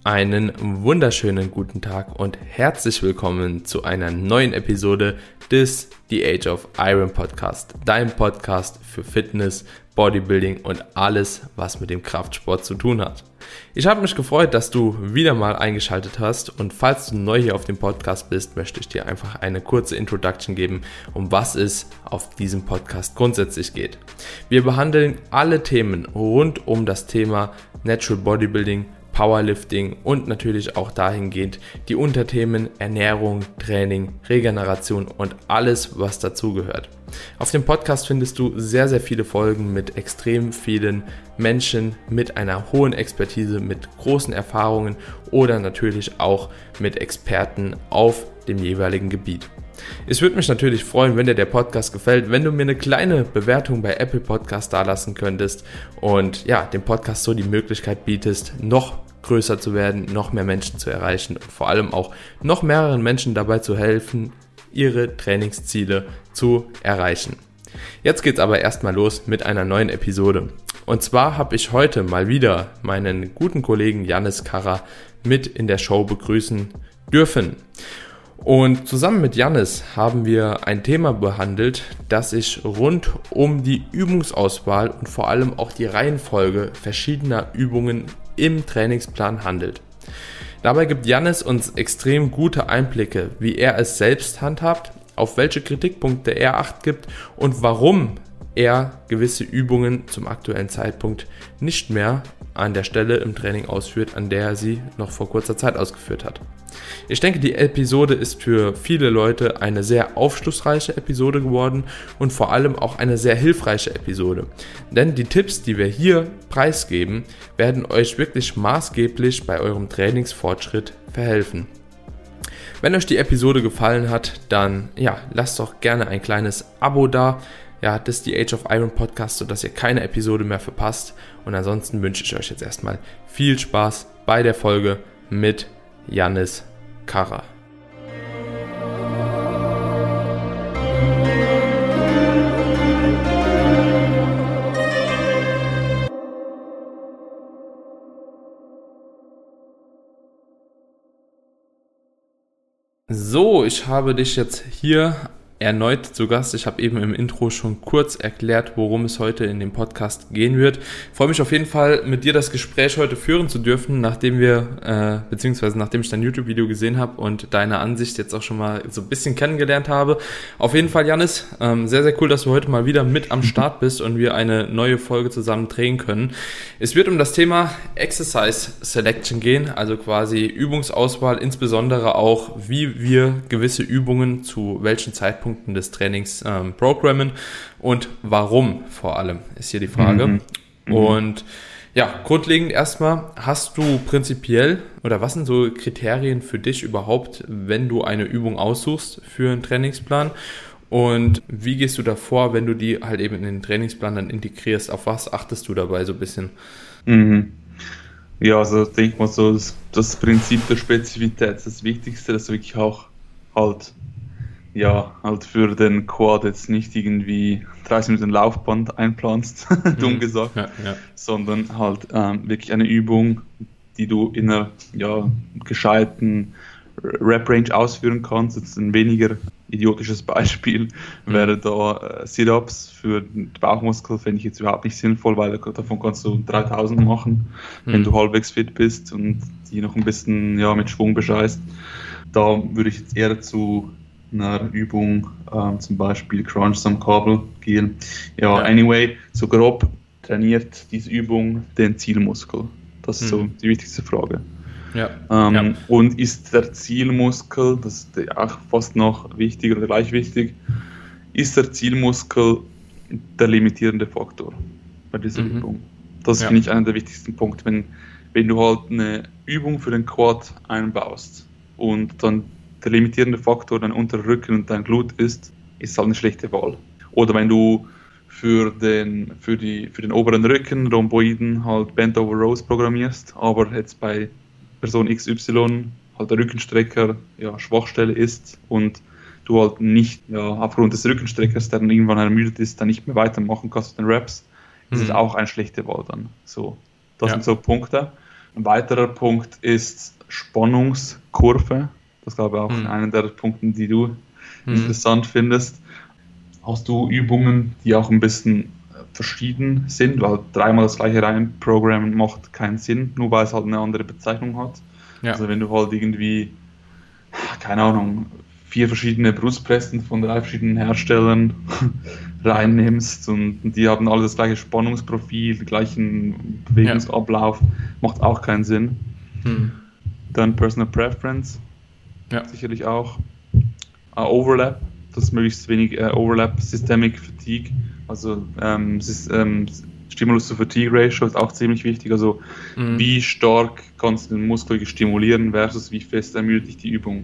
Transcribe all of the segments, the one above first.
Einen wunderschönen guten Tag und herzlich willkommen zu einer neuen Episode des The Age of Iron Podcast, dein Podcast für Fitness, Bodybuilding und alles, was mit dem Kraftsport zu tun hat. Ich habe mich gefreut, dass du wieder mal eingeschaltet hast und falls du neu hier auf dem Podcast bist, möchte ich dir einfach eine kurze Introduction geben, um was es auf diesem Podcast grundsätzlich geht. Wir behandeln alle Themen rund um das Thema Natural Bodybuilding, Powerlifting und natürlich auch dahingehend die Unterthemen Ernährung, Training, Regeneration und alles, was dazugehört. Auf dem Podcast findest du sehr, sehr viele Folgen mit extrem vielen Menschen, mit einer hohen Expertise, mit großen Erfahrungen oder natürlich auch mit Experten auf dem jeweiligen Gebiet. Es würde mich natürlich freuen, wenn dir der Podcast gefällt, wenn du mir eine kleine Bewertung bei Apple Podcast dalassen könntest und ja, dem Podcast so die Möglichkeit bietest, noch größer zu werden, noch mehr Menschen zu erreichen und vor allem auch noch mehreren Menschen dabei zu helfen, ihre Trainingsziele zu erreichen. Jetzt geht's aber erstmal los mit einer neuen Episode. Und zwar habe ich heute mal wieder meinen guten Kollegen Yannis Karrer mit in der Show begrüßen dürfen. Und zusammen mit Yannis haben wir ein Thema behandelt, das sich rund um die Übungsauswahl und vor allem auch die Reihenfolge verschiedener Übungen im Trainingsplan handelt. Dabei gibt Yannis uns extrem gute Einblicke, wie er es selbst handhabt, auf welche Kritikpunkte er Acht gibt und warum er gewisse Übungen zum aktuellen Zeitpunkt nicht mehr an der Stelle im Training ausführt, an der er sie noch vor kurzer Zeit ausgeführt hat. Ich denke, die Episode ist für viele Leute eine sehr aufschlussreiche Episode geworden und vor allem auch eine sehr hilfreiche Episode. Denn die Tipps, die wir hier preisgeben, werden euch wirklich maßgeblich bei eurem Trainingsfortschritt verhelfen. Wenn euch die Episode gefallen hat, dann lasst doch gerne ein kleines Abo da. Das ist die Age of Iron Podcast, sodass ihr keine Episode mehr verpasst. Und ansonsten wünsche ich euch jetzt erstmal viel Spaß bei der Folge mit Yannis Karrer. So, ich habe dich jetzt hier erneut zu Gast. Ich habe eben im Intro schon kurz erklärt, worum es heute in dem Podcast gehen wird. Ich freue mich auf jeden Fall, mit dir das Gespräch heute führen zu dürfen, nachdem ich dein YouTube-Video gesehen habe und deine Ansicht jetzt auch schon mal so ein bisschen kennengelernt habe. Auf jeden Fall, Yannis, sehr, sehr cool, dass du heute mal wieder mit am Start bist und wir eine neue Folge zusammen drehen können. Es wird um das Thema Exercise Selection gehen, also quasi Übungsauswahl, insbesondere auch, wie wir gewisse Übungen zu welchen Zeitpunkten des Trainings programmen und warum vor allem, ist hier die Frage. Und grundlegend erstmal, hast du prinzipiell oder was sind so Kriterien für dich überhaupt, wenn du eine Übung aussuchst für einen Trainingsplan und wie gehst du da vor, wenn du die halt eben in den Trainingsplan dann integrierst, auf was achtest du dabei so ein bisschen? Ja, also denke ich mal so, das Prinzip der Spezifität ist das Wichtigste, dass du wirklich auch halt für den Quad jetzt nicht irgendwie 30 Minuten Laufband einplanst, dumm gesagt, sondern halt wirklich eine Übung, die du in einer gescheiten Rep-Range ausführen kannst. Jetzt ein weniger idiotisches Beispiel wäre da Sit-Ups für den Bauchmuskel, fände ich jetzt überhaupt nicht sinnvoll, weil davon kannst du 3000 machen, wenn du halbwegs fit bist und die noch ein bisschen mit Schwung bescheißt. Da würde ich jetzt eher zu einer Übung, zum Beispiel Crunch am Kabel gehen. Anyway, so grob trainiert diese Übung den Zielmuskel. Das ist so die wichtigste Frage. Und ist der Zielmuskel, das ist auch fast noch wichtiger oder gleich wichtig, ist der Zielmuskel der limitierende Faktor bei dieser Übung? Das finde ich einer der wichtigsten Punkte. Wenn du halt eine Übung für den Quad einbaust und dann der limitierende Faktor dein unterer Rücken und dein Glut ist halt eine schlechte Wahl. Oder wenn du für den oberen Rücken Rhomboiden halt Bent over Rows programmierst, aber jetzt bei Person XY halt der Rückenstrecker Schwachstelle ist und du halt nicht aufgrund des Rückenstreckers, der dann irgendwann ermüdet ist, dann nicht mehr weitermachen kannst mit den Reps, ist es auch eine schlechte Wahl dann. So, das sind so Punkte. Ein weiterer Punkt ist Spannungskurve. Das ist, glaube ich, auch einer der Punkte, die du interessant findest. Hast du Übungen, die auch ein bisschen verschieden sind, weil dreimal das gleiche reinprogrammen macht keinen Sinn, nur weil es halt eine andere Bezeichnung hat. Ja. Also wenn du halt irgendwie, keine Ahnung, 4 verschiedene Brustpressen von 3 verschiedenen Herstellern reinnimmst und die haben alle das gleiche Spannungsprofil, den gleichen Bewegungsablauf, macht auch keinen Sinn. Dann Personal Preference, sicherlich auch. Overlap, das ist möglichst wenig Overlap, Systemic Fatigue, also Stimulus-to-Fatigue-Ratio ist auch ziemlich wichtig, also wie stark kannst du den Muskel stimulieren versus wie fest ermüdet dich die Übung.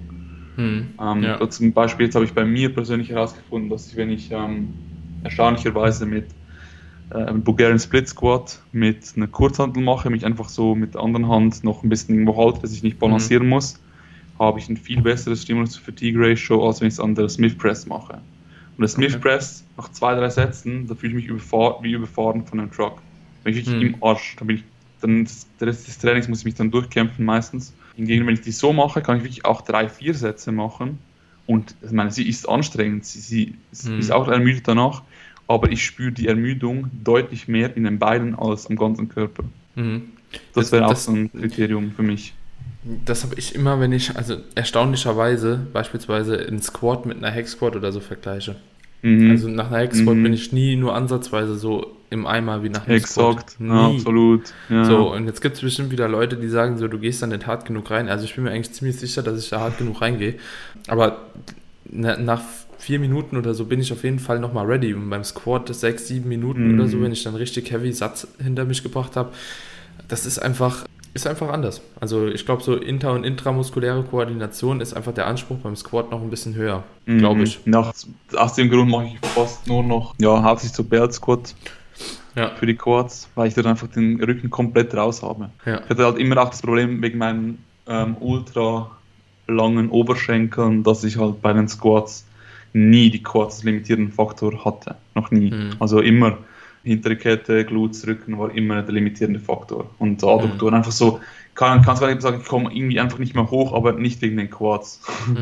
Zum Beispiel, jetzt habe ich bei mir persönlich herausgefunden, dass ich, wenn ich erstaunlicherweise mit Bulgarian Split Squat mit einer Kurzhantel mache, mich einfach so mit der anderen Hand noch ein bisschen irgendwo halte, dass ich nicht balancieren muss, habe ich ein viel besseres Stimulus-to-Fatigue-Ratio, als wenn ich es an der Smith Press mache. Und der Smith Press, nach 2-3 Sätzen, da fühle ich mich wie überfahren von einem Truck. Da bin ich wirklich im Arsch. Der Rest des Trainings muss ich mich dann durchkämpfen meistens. Hingegen, wenn ich die so mache, kann ich wirklich auch 3-4 Sätze machen. Und ich meine, sie ist anstrengend, sie ist auch ermüdet danach, aber ich spüre die Ermüdung deutlich mehr in den Beinen als am ganzen Körper. Das wäre auch so ein Kriterium für mich. Das habe ich immer, wenn ich, also erstaunlicherweise, beispielsweise in Squat mit einer Hack Squat oder so vergleiche. Also nach einer Hack Squat bin ich nie nur ansatzweise so im Eimer wie nach einem Squat. Nie. Absolut. Ja. So, und jetzt gibt es bestimmt wieder Leute, die sagen so, du gehst dann nicht hart genug rein. Also ich bin mir eigentlich ziemlich sicher, dass ich da hart genug reingehe. Aber nach 4 Minuten oder so bin ich auf jeden Fall nochmal ready. Und beim Squat 6-7 Minuten oder so, wenn ich dann richtig heavy Satz hinter mich gebracht habe, das ist einfach anders. Also ich glaube, so inter- und intramuskuläre Koordination ist einfach der Anspruch beim Squat noch ein bisschen höher, glaube ich. Aus dem Grund mache ich fast nur noch, hauptsächlich so Belt Squat für die Quads, weil ich dann einfach den Rücken komplett raus habe. Ja. Ich hatte halt immer auch das Problem wegen meinen ultra langen Oberschenkeln, dass ich halt bei den Squats nie die Quads als limitierenden Faktor hatte. Noch nie. Also immer hintere Kette, Glutes, Rücken war immer der limitierende Faktor. Und Adduktoren einfach so, kannst gar nicht sagen, ich komme irgendwie einfach nicht mehr hoch, aber nicht wegen den Quads.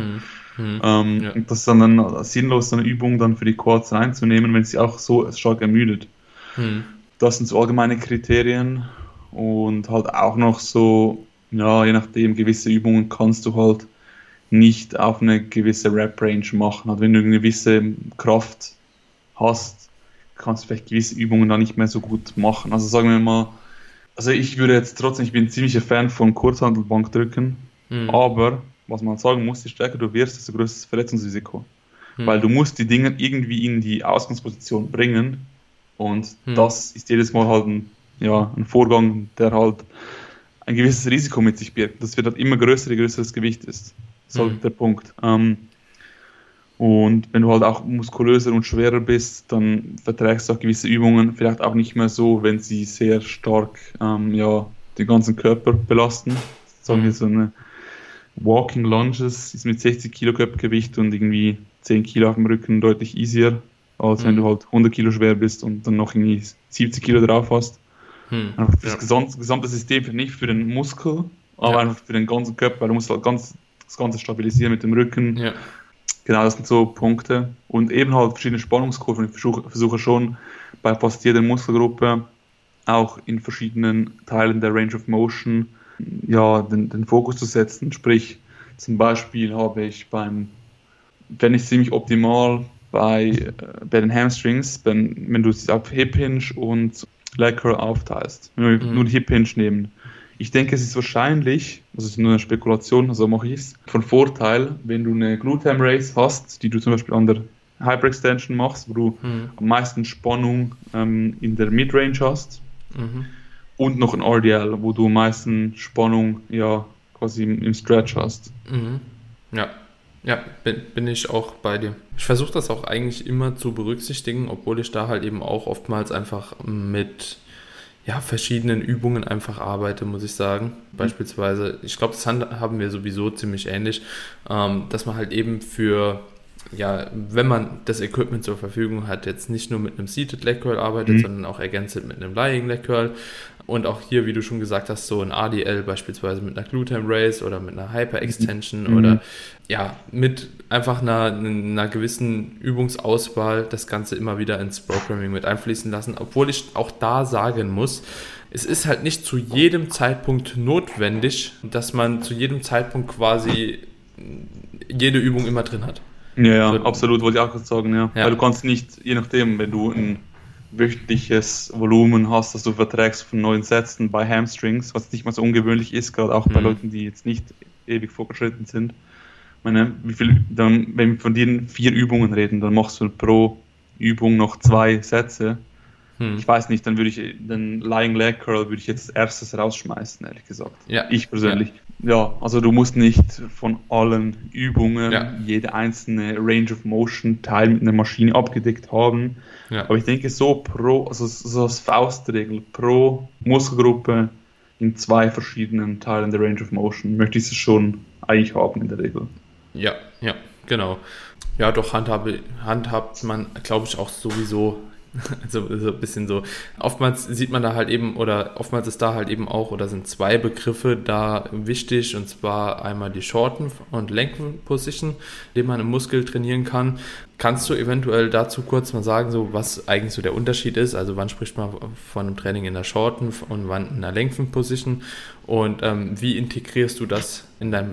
Und das ist dann sinnlos, so eine Übung dann für die Quads reinzunehmen, wenn sie auch so stark ermüdet. Das sind so allgemeine Kriterien und halt auch noch so, je nachdem, gewisse Übungen kannst du halt nicht auf eine gewisse Rep-Range machen. Also wenn du eine gewisse Kraft hast, kannst du vielleicht gewisse Übungen da nicht mehr so gut machen. Also sagen wir mal, ich würde jetzt trotzdem, ich bin ein ziemlicher Fan von Kurzhantelbankdrücken, aber was man sagen muss, je stärker du wirst, desto größer ist das Verletzungsrisiko. Weil du musst die Dinge irgendwie in die Ausgangsposition bringen und das ist jedes Mal halt ein Vorgang, der halt ein gewisses Risiko mit sich birgt. Das wird halt immer größer, je größer das Gewicht ist. Das ist halt der Punkt. Und wenn du halt auch muskulöser und schwerer bist, dann verträgst du auch gewisse Übungen vielleicht auch nicht mehr so, wenn sie sehr stark den ganzen Körper belasten. Sagen wir so eine Walking Lunges ist mit 60 Kilo Körpergewicht und irgendwie 10 Kilo auf dem Rücken deutlich easier, als wenn du halt 100 Kilo schwer bist und dann noch irgendwie 70 Kilo drauf hast. Einfach das gesamte System nicht für den Muskel, aber einfach für den ganzen Körper, weil du musst halt das Ganze stabilisieren mit dem Rücken. Ja. Genau, das sind so Punkte. Und eben halt verschiedene Spannungskurven. Ich versuche schon bei fast jeder Muskelgruppe auch in verschiedenen Teilen der Range of Motion den Fokus zu setzen. Sprich, zum Beispiel habe ich wenn ich ziemlich optimal bei den Hamstrings, wenn du es auf Hip Hinge und Leg Curl aufteilst, wenn wir nur die Hip Hinge nehmen. Ich denke, es ist wahrscheinlich, das ist nur eine Spekulation, so mache ich es, von Vorteil, wenn du eine Glute Ham Raise hast, die du zum Beispiel an der Hyperextension machst, wo du am meisten Spannung in der Midrange hast, und noch ein RDL, wo du am meisten Spannung quasi im Stretch hast. Ja, bin ich auch bei dir. Ich versuche das auch eigentlich immer zu berücksichtigen, obwohl ich da halt eben auch oftmals einfach mit verschiedenen Übungen einfach arbeite, muss ich sagen. Beispielsweise, ich glaube, das haben wir sowieso ziemlich ähnlich, dass man halt eben wenn man das Equipment zur Verfügung hat, jetzt nicht nur mit einem Seated Leg Curl arbeitet, sondern auch ergänzt mit einem Lying Leg Curl Und auch hier, wie du schon gesagt hast, so ein RDL beispielsweise mit einer Glute Raise oder mit einer Hyper Extension oder ja, mit einfach einer gewissen Übungsauswahl das Ganze immer wieder ins Programming mit einfließen lassen, obwohl ich auch da sagen muss, es ist halt nicht zu jedem Zeitpunkt notwendig, dass man zu jedem Zeitpunkt quasi jede Übung immer drin hat. Ja, so, absolut, wollte ich auch gerade sagen, ja. Weil du kannst nicht, je nachdem, wenn du ein wöchentliches Volumen hast, das du verträgst von 9 Sätzen bei Hamstrings, was nicht mal so ungewöhnlich ist, gerade auch bei Leuten, die jetzt nicht ewig vorgeschritten sind. Ich meine, wenn wir von den 4 Übungen reden, dann machst du pro Übung noch 2 Sätze. Ich weiß nicht, dann würde ich den Lying Leg Curl würde ich jetzt als erstes rausschmeißen, ehrlich gesagt. Ja. Ich persönlich. Ja, also du musst nicht von allen Übungen jede einzelne Range of Motion Teil mit einer Maschine abgedeckt haben. Ja. Aber ich denke so als Faustregel pro Muskelgruppe in 2 verschiedenen Teilen der Range of Motion möchte ich es schon eigentlich haben in der Regel. Ja, genau. Ja, doch handhabt man, glaube ich, auch sowieso. So ein bisschen so. Oftmals sieht man da halt eben, oder oftmals ist da halt eben auch, oder sind 2 Begriffe da wichtig, und zwar einmal die Shorten und Lengthen Position, die man im Muskel trainieren kann. Kannst du eventuell dazu kurz mal sagen, so was eigentlich so der Unterschied ist? Also wann spricht man von einem Training in der Shorten und wann in der Lengthen Position, und wie integrierst du das in deinem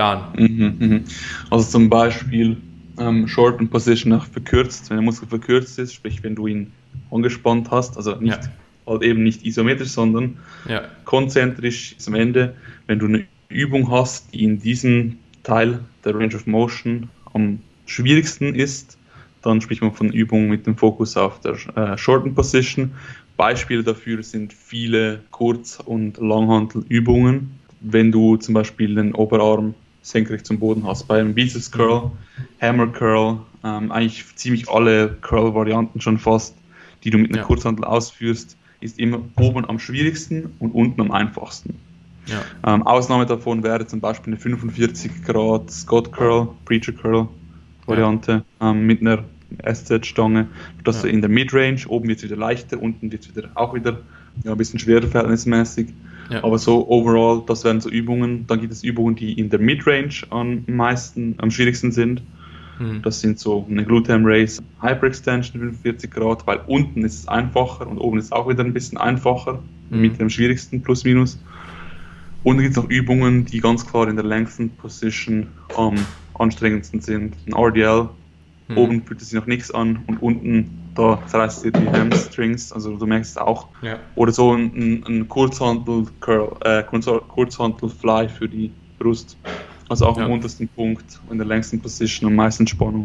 Plan? Also zum Beispiel Shorten Position auch verkürzt, wenn der Muskel verkürzt ist, sprich wenn du ihn angespannt hast, also nicht halt eben nicht isometrisch, sondern konzentrisch zum Ende. Wenn du eine Übung hast, die in diesem Teil der Range of Motion am schwierigsten ist, dann spricht man von Übungen mit dem Fokus auf der Shorten Position. Beispiele dafür sind viele Kurz- und Langhantelübungen. Wenn du zum Beispiel den Oberarm senkrecht zum Boden hast, bei einem Biceps Curl, Hammer Curl, eigentlich ziemlich alle Curl-Varianten schon fast, die du mit einer Kurzhantel ausführst, ist immer oben am schwierigsten und unten am einfachsten. Ausnahme davon wäre zum Beispiel eine 45 Grad Scott Curl, Preacher Curl Variante mit einer SZ-Stange, dass du in der Midrange, oben wird es wieder leichter, unten wird es auch wieder ein bisschen schwerer verhältnismäßig. Aber so overall, das wären so Übungen. Dann gibt es Übungen, die in der Midrange am schwierigsten sind. Das sind so eine Glute Raise, Hyperextension 45 Grad, weil unten ist es einfacher und oben ist es auch wieder ein bisschen einfacher, mit dem schwierigsten plus minus. Und dann gibt es noch Übungen, die ganz klar in der Lengthen Position am anstrengendsten sind. Ein RDL, oben fühlt es sich noch nichts an und unten da zerreißt dir die Hamstrings, also du merkst es auch. Oder so ein Kurzhantel Curl, Kurzhantel Fly für die Brust. Also auch am untersten Punkt, in der längsten Position, am meisten Spannung.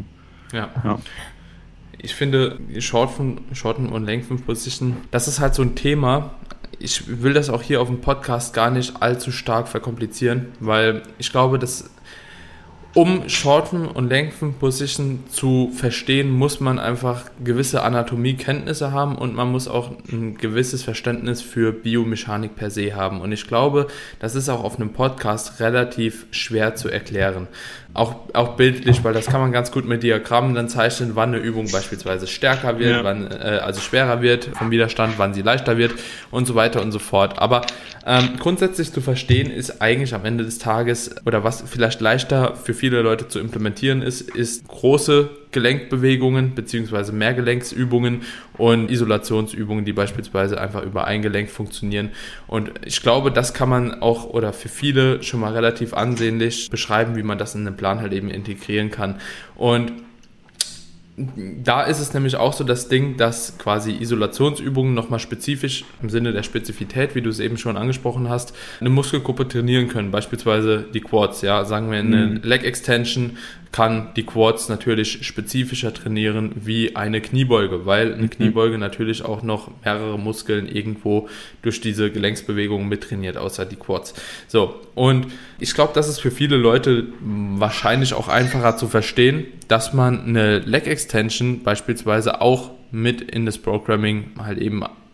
Ich finde, Shorten und Lengthen Position, das ist halt so ein Thema. Ich will das auch hier auf dem Podcast gar nicht allzu stark verkomplizieren, weil ich glaube, dass um Shorten und Lengthen Position zu verstehen, muss man einfach gewisse Anatomiekenntnisse haben und man muss auch ein gewisses Verständnis für Biomechanik per se haben. Und ich glaube, das ist auch auf einem Podcast relativ schwer zu erklären. Auch bildlich, weil das kann man ganz gut mit Diagrammen dann zeichnen, wann eine Übung beispielsweise stärker wird, wann also schwerer wird vom Widerstand, wann sie leichter wird und so weiter und so fort. Aber grundsätzlich zu verstehen ist eigentlich am Ende des Tages, oder was vielleicht leichter für viele Leute zu implementieren ist große Gelenkbewegungen bzw. Mehrgelenksübungen und Isolationsübungen, die beispielsweise einfach über ein Gelenk funktionieren. Und ich glaube, das kann man auch oder für viele schon mal relativ ansehnlich beschreiben, wie man das in den Plan halt eben integrieren kann. Und da ist es nämlich auch so das Ding, dass quasi Isolationsübungen nochmal spezifisch im Sinne der Spezifität, wie du es eben schon angesprochen hast, eine Muskelgruppe trainieren können, beispielsweise die Quads. Ja, sagen wir eine Leg Extension kann die Quads natürlich spezifischer trainieren wie eine Kniebeuge, weil eine Kniebeuge natürlich auch noch mehrere Muskeln irgendwo durch diese Gelenksbewegungen mittrainiert, außer die Quads. So, und ich glaube, das ist für viele Leute wahrscheinlich auch einfacher zu verstehen, dass man eine Leg Extension beispielsweise auch mit in das Programming halt eben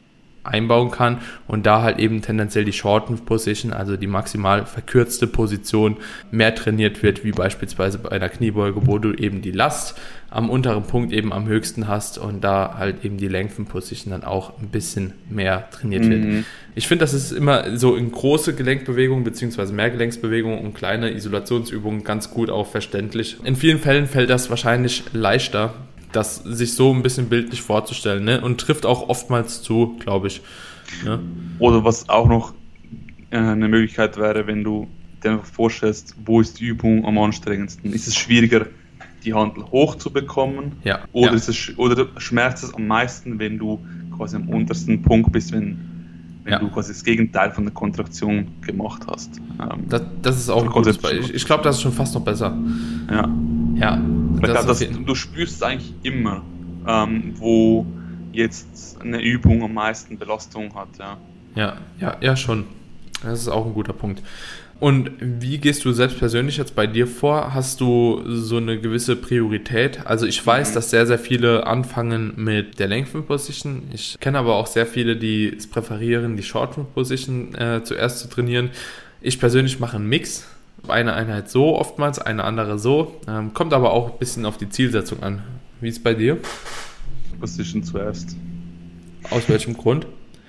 einbauen kann und da halt eben tendenziell die Shortened Position, also die maximal verkürzte Position, mehr trainiert wird, wie beispielsweise bei einer Kniebeuge, wo du eben die Last am unteren Punkt eben am höchsten hast und da halt eben die Lengthened Position dann auch ein bisschen mehr trainiert wird. Ich finde, das ist immer so in große Gelenkbewegungen beziehungsweise Mehrgelenksbewegungen und kleine Isolationsübungen ganz gut auch verständlich. In vielen Fällen fällt das wahrscheinlich leichter, das sich so ein bisschen bildlich vorzustellen, ne? Und trifft auch oftmals zu, glaube ich. Ne? Oder was auch noch eine Möglichkeit wäre, wenn du dir einfach vorstellst, wo ist die Übung am anstrengendsten? Ist es schwieriger, die Handel hochzubekommen? Ja. Oder oder schmerzt es am meisten, wenn du quasi am untersten Punkt bist, wenn du quasi das Gegenteil von der Kontraktion gemacht hast? Das ist auch ein gutes Beispiel. Ich glaube, das ist schon fast noch besser. Ja. Du spürst es eigentlich immer, wo jetzt eine Übung am meisten Belastung hat. Ja, schon. Das ist auch ein guter Punkt. Und wie gehst du selbst persönlich jetzt bei dir vor? Hast du so eine gewisse Priorität? Also ich weiß, dass sehr, sehr viele anfangen mit der Lengthened Position. Ich kenne aber auch sehr viele, die es präferieren, die Shortened Position zuerst zu trainieren. Ich persönlich mache einen Mix. Eine Einheit so oftmals, eine andere so. Kommt aber auch ein bisschen auf die Zielsetzung an. Wie ist es bei dir? Position zuerst. Aus welchem Grund?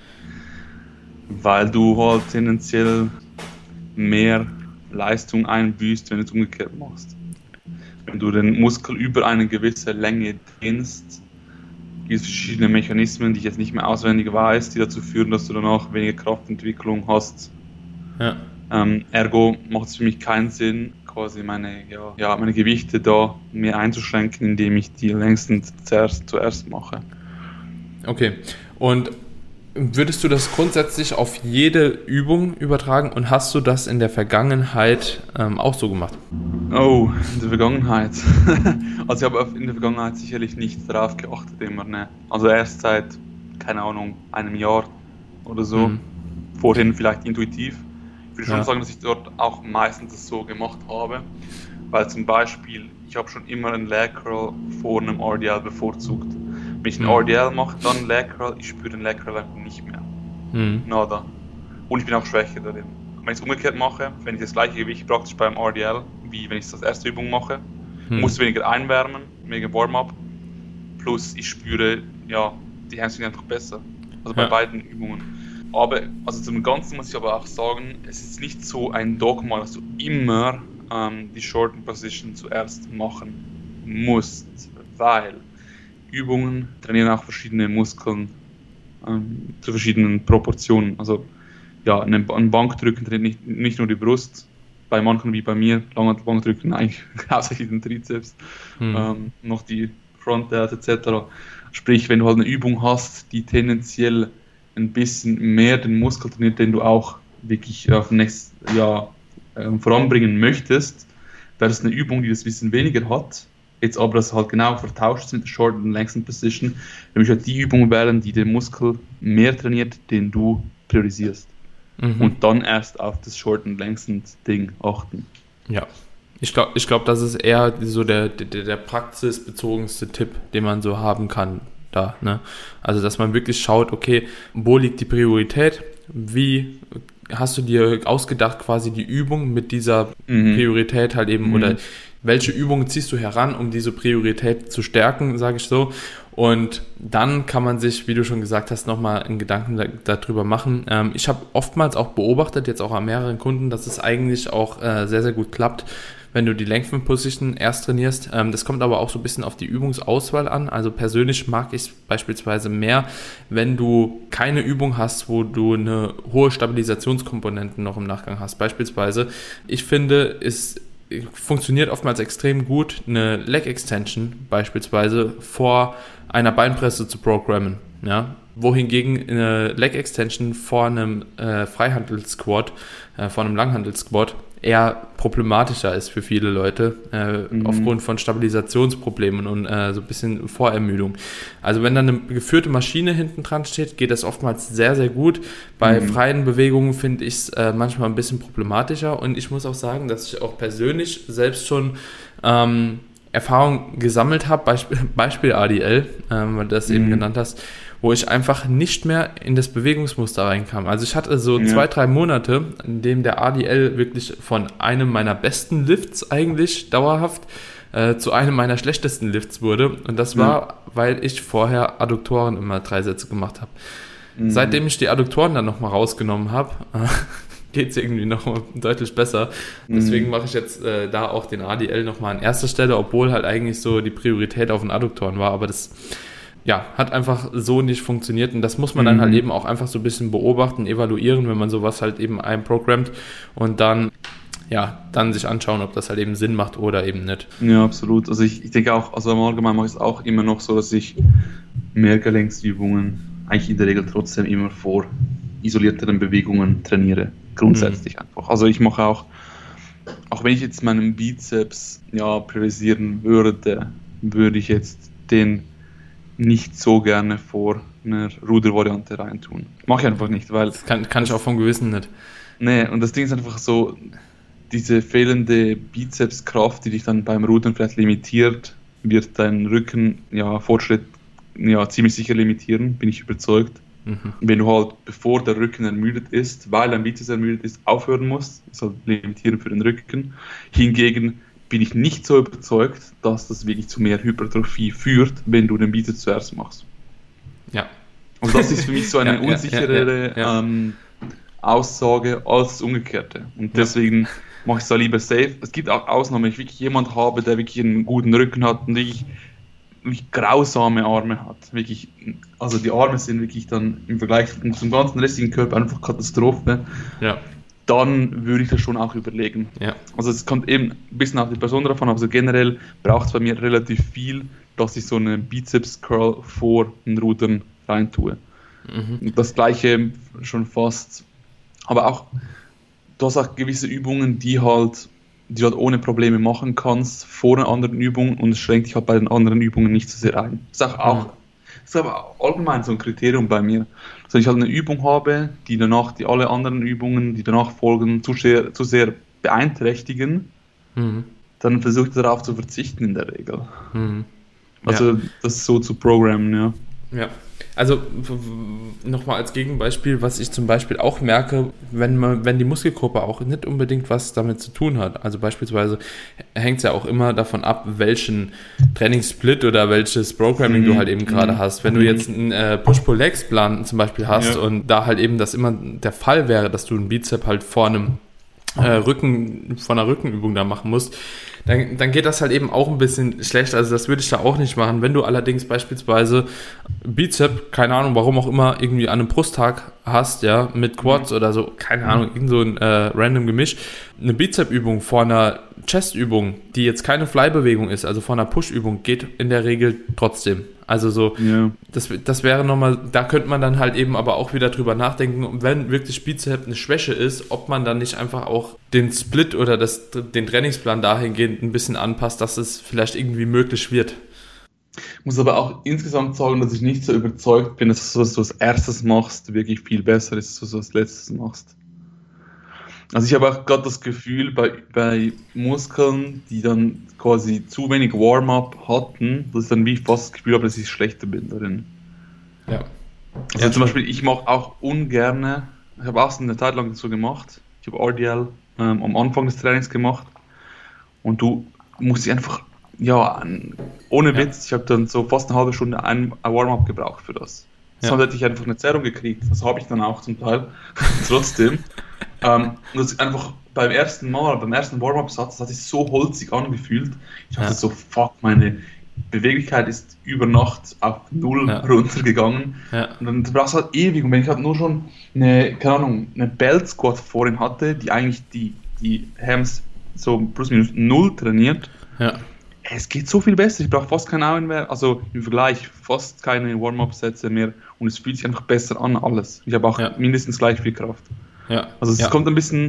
Weil du halt tendenziell mehr Leistung einbüßt, wenn du es umgekehrt machst. Wenn du den Muskel über eine gewisse Länge dehnst, gibt es verschiedene Mechanismen, die ich jetzt nicht mehr auswendig weiß, die dazu führen, dass du danach weniger Kraftentwicklung hast. Ja. Ergo macht es für mich keinen Sinn, quasi meine Gewichte da mehr einzuschränken, indem ich die längsten zuerst mache. Okay. Und würdest du das grundsätzlich auf jede Übung übertragen und hast du das in der Vergangenheit auch so gemacht? Oh, in der Vergangenheit. Also ich habe in der Vergangenheit sicherlich nicht darauf geachtet immer, ne? Also erst seit, keine Ahnung, einem Jahr oder so. Vorhin vielleicht intuitiv. Ich würde schon sagen, dass ich dort auch meistens das so gemacht habe, weil zum Beispiel, ich habe schon immer einen Leg Curl vor einem RDL bevorzugt. Wenn ich einen RDL mache, dann einen Leg Curl, ich spüre den Leg Curl einfach nicht mehr. Nada. Und ich bin auch schwächer darin. Wenn ich es umgekehrt mache, wenn ich das gleiche Gewicht praktisch beim RDL, wie wenn ich es als erste Übung mache, muss weniger einwärmen, weniger Warm-up, plus ich spüre, die Hamstrings einfach besser. Also bei beiden Übungen. Aber also zum Ganzen muss ich aber auch sagen, es ist nicht so ein Dogma, dass du immer die Shortened Position zuerst machen musst, weil Übungen trainieren auch verschiedene Muskeln zu verschiedenen Proportionen. Also ein Bankdrücken trainiert nicht nur die Brust, bei manchen wie bei mir, Langhantelbankdrücken eigentlich hauptsächlich den Trizeps, noch die Front Delts etc. Sprich, wenn du halt eine Übung hast, die tendenziell ein bisschen mehr den Muskel trainiert, den du auch wirklich auf nächstes Jahr voranbringen möchtest, wäre das eine Übung, die das ein bisschen weniger hat, jetzt aber das halt genau vertauscht ist mit der Short- und Lengthened Position, nämlich halt die Übungen wären, die den Muskel mehr trainiert, den du priorisierst. Und dann erst auf das Short- und Lengthened-Ding achten. Ja, ich glaube, das ist eher so der praxisbezogenste Tipp, den man so haben kann. Da, ne? Also, dass man wirklich schaut, okay, wo liegt die Priorität? Wie hast du dir ausgedacht, quasi die Übung mit dieser Priorität halt eben, oder welche Übungen ziehst du heran, um diese Priorität zu stärken, sage ich so. Und dann kann man sich, wie du schon gesagt hast, nochmal einen Gedanken darüber machen. Ich habe oftmals auch beobachtet, jetzt auch an mehreren Kunden, dass es eigentlich auch sehr, sehr gut klappt, wenn du die Lengthened Position erst trainierst. Das kommt aber auch so ein bisschen auf die Übungsauswahl an. Also persönlich mag ich es beispielsweise mehr, wenn du keine Übung hast, wo du eine hohe Stabilisationskomponente noch im Nachgang hast. Beispielsweise, ich finde, es funktioniert oftmals extrem gut, eine Leg Extension beispielsweise vor einer Beinpresse zu programmen. Ja? Wohingegen eine Leg Extension vor einem Freihandel-Squat, vor einem Langhandel-Squat eher problematischer ist für viele Leute, aufgrund von Stabilisationsproblemen und so ein bisschen Vorermüdung. Also wenn dann eine geführte Maschine hinten dran steht, geht das oftmals sehr, sehr gut. Bei freien Bewegungen finde ich es manchmal ein bisschen problematischer, und ich muss auch sagen, dass ich auch persönlich selbst schon Erfahrung gesammelt habe, Beispiel ADL, weil du das eben genannt hast, wo ich einfach nicht mehr in das Bewegungsmuster reinkam. Also ich hatte so 2-3 Monate, in dem der ADL wirklich von einem meiner besten Lifts eigentlich dauerhaft zu einem meiner schlechtesten Lifts wurde. Und das war, weil ich vorher Adduktoren immer 3 Sätze gemacht habe. Seitdem ich die Adduktoren dann nochmal rausgenommen habe, geht es irgendwie noch deutlich besser. Deswegen mache ich jetzt da auch den ADL nochmal an erster Stelle, obwohl halt eigentlich so die Priorität auf den Adduktoren war. Aber das hat einfach so nicht funktioniert. Und das muss man dann halt eben auch einfach so ein bisschen beobachten, evaluieren, wenn man sowas halt eben einprogrammt und dann sich anschauen, ob das halt eben Sinn macht oder eben nicht. Ja, absolut. Also ich denke auch, also im Allgemeinen mache ich es auch immer noch so, dass ich Mehrgelenksübungen eigentlich in der Regel trotzdem immer vor isolierteren Bewegungen trainiere. Grundsätzlich einfach. Also ich mache auch wenn ich jetzt meinen Bizeps priorisieren würde, würde ich jetzt den nicht so gerne vor einer Rudervariante reintun. Mache ich einfach nicht, weil... Das kann ich auch vom Gewissen nicht. Nee, und das Ding ist einfach so, diese fehlende Bizepskraft, die dich dann beim Rudern vielleicht limitiert, wird deinen Rückenfortschritt ziemlich sicher limitieren, bin ich überzeugt. Wenn du halt, bevor der Rücken ermüdet ist, weil dein Bizeps ermüdet ist, aufhören musst, ist halt limitierend für den Rücken. Hingegen bin ich nicht so überzeugt, dass das wirklich zu mehr Hypertrophie führt, wenn du den Bizeps zuerst machst. Ja. Und das ist für mich so eine unsicherere Aussage als das Umgekehrte. Und deswegen mache ich es da lieber safe. Es gibt auch Ausnahmen, wenn ich wirklich jemanden habe, der wirklich einen guten Rücken hat und wirklich grausame Arme hat. Wirklich, also die Arme sind wirklich dann im Vergleich zum ganzen restlichen Körper einfach Katastrophe. Ja. Dann würde ich das schon auch überlegen. Ja. Also es kommt eben ein bisschen auf die Person drauf an, aber so generell braucht es bei mir relativ viel, dass ich so eine Bizeps-Curl vor den Rudern reintue. Das gleiche schon fast, aber auch, du hast auch gewisse Übungen, die du halt ohne Probleme machen kannst vor einer anderen Übung und es schränkt dich halt bei den anderen Übungen nicht so sehr ein. Das ist aber allgemein so ein Kriterium bei mir. Also wenn ich halt eine Übung habe, die alle anderen Übungen, die danach folgen, zu sehr beeinträchtigen, dann versuche ich darauf zu verzichten in der Regel. Also das so zu programmen, Ja, also nochmal als Gegenbeispiel, was ich zum Beispiel auch merke, wenn die Muskelgruppe auch nicht unbedingt was damit zu tun hat. Also beispielsweise hängt es ja auch immer davon ab, welchen Trainingssplit oder welches Programming du halt eben gerade hast. Wenn du jetzt einen Push-Pull-Legs-Plan zum Beispiel hast und da halt eben das immer der Fall wäre, dass du einen Bizep halt vor einer Rückenübung da machen musst, dann geht das halt eben auch ein bisschen schlecht. Also das würde ich da auch nicht machen. Wenn du allerdings beispielsweise Bizep, keine Ahnung, warum auch immer, irgendwie an einem Brusttag hast, ja, mit Quads oder so, keine Ahnung, irgend so ein random Gemisch, eine Bizep-Übung vor einer Chest-Übung, die jetzt keine Fly-Bewegung ist, also vor einer Push-Übung, geht in der Regel trotzdem. Also so, das wäre nochmal, da könnte man dann halt eben aber auch wieder drüber nachdenken, wenn wirklich Bizep eine Schwäche ist, ob man dann nicht einfach auch den Split oder den Trainingsplan dahingehend ein bisschen anpasst, dass es vielleicht irgendwie möglich wird. Ich muss aber auch insgesamt sagen, dass ich nicht so überzeugt bin, dass was du als erstes machst, wirklich viel besser ist, als was du als letztes machst. Also ich habe auch gerade das Gefühl, bei Muskeln, die dann quasi zu wenig Warm-up hatten, dass ich dann wie fast das Gefühl habe, dass ich schlechter bin darin. Ja. Also zum Beispiel, ich mache auch ungerne, ich habe auch so eine Zeit lang so gemacht, ich habe RDL am Anfang des Trainings gemacht und du musst dich einfach, ohne Witz, ich habe dann so fast eine halbe Stunde ein Warm-up gebraucht für das. Sonst hätte ich einfach eine Zerrung gekriegt, das habe ich dann auch zum Teil, trotzdem. Und das ist einfach beim ersten Warm-Up-Satz, das hat sich so holzig angefühlt. Ich dachte so, meine Beweglichkeit ist über Nacht auf 0 runtergegangen. Ja. Und dann brauchst du halt ewig. Und wenn ich halt nur schon eine Belt Squat vorhin hatte, die eigentlich die Hams so plus minus 0 trainiert, es geht so viel besser. Ich brauche fast keine Augen mehr, also im Vergleich fast keine Warm-Up-Sätze mehr. Und es fühlt sich einfach besser an, alles. Ich habe auch mindestens gleich viel Kraft. Ja. Also es kommt ein bisschen,